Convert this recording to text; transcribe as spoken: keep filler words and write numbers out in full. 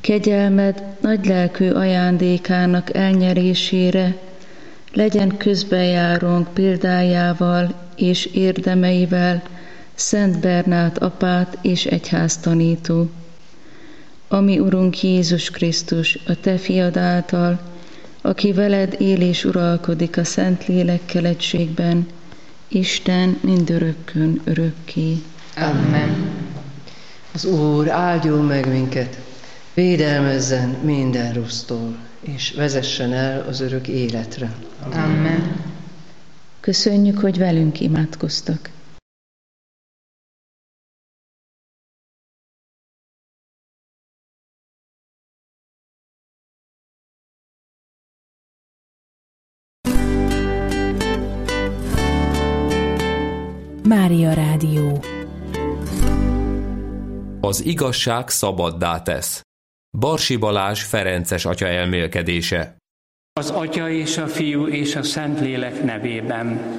Kegyelmed nagylelkű ajándékának elnyerésére legyen közbenjárónk példájával és érdemeivel Szent Bernát apát és egyháztanító. Ami Urunk Jézus Krisztus, a Te fiad által, aki veled él és uralkodik a Szent Lélekkel egységben, Isten mindörökkön örökké. Amen. Az Úr áldjon meg minket, védelmezzen minden rossztól, és vezessen el az örök életre. Amen. Köszönjük, hogy velünk imádkoztak. Mária Rádió. Az igazság szabaddá tesz. Barsi Balázs ferences atya elmélkedése. Az Atya és a Fiú és a Szentlélek nevében.